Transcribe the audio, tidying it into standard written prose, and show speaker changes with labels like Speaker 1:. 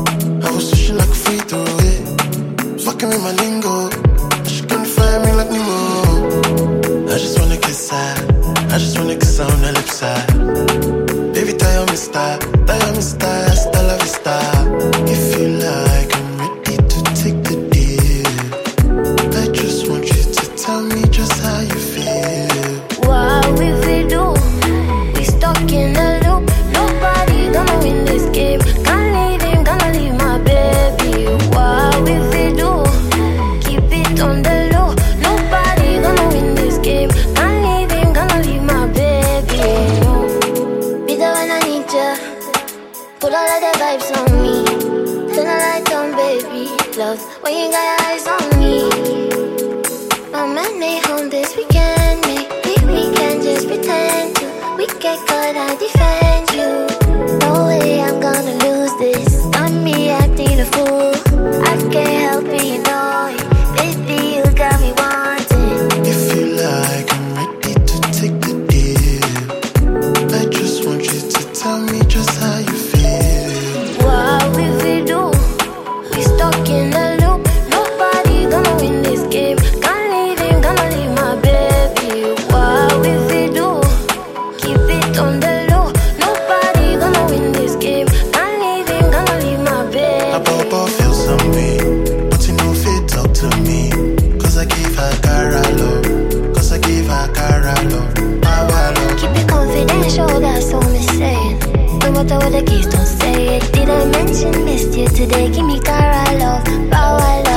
Speaker 1: I was switching like a free throw, yeah. Fucking with my lingo. She couldn't find me like Nemo. I just wanna kiss her. I just wanna kiss her on the lip side. Baby, tell me stop. Tell me stop. Hasta la vista. If you like, I'm ready to take the deal. I just want you to tell me just how you feel.
Speaker 2: What if we do? We stuck in a loop. Nobody gonna win this game. Can't leave him, gonna leave my baby. What if we do? Keep it on the low. Nobody gonna win this game. Can't leave him, gonna leave my baby. Be there when I need ya. Put all of the vibes on me. Turn the light on, baby. Love when you got your eyes on me. My man may home this weekend. Maybe we can just pretend to. We get caught, I defend you. No way I'm gonna lose this. Not me acting a fool. I can't help it, you know it. Baby, you got me wanting.
Speaker 1: If you like, I'm ready to take the deal. I just want you to tell me just how you feel.
Speaker 2: What if we do? We stuck in a loop. Nobody gonna win this game. Can't leave him, gonna leave my baby. What if we do? Keep it on the low. Nobody gonna win this game. Can't leave him, gonna leave my
Speaker 1: I
Speaker 2: baby.
Speaker 1: pop feel some way, but you know fit talk to me. Cause I gave her cara love. Cause I gave her cara love. Power love.
Speaker 2: Keep it confidential, that's all I'm saying. No matter what the case, don't say it. Did I mention missed you today? Give me cara love, power love.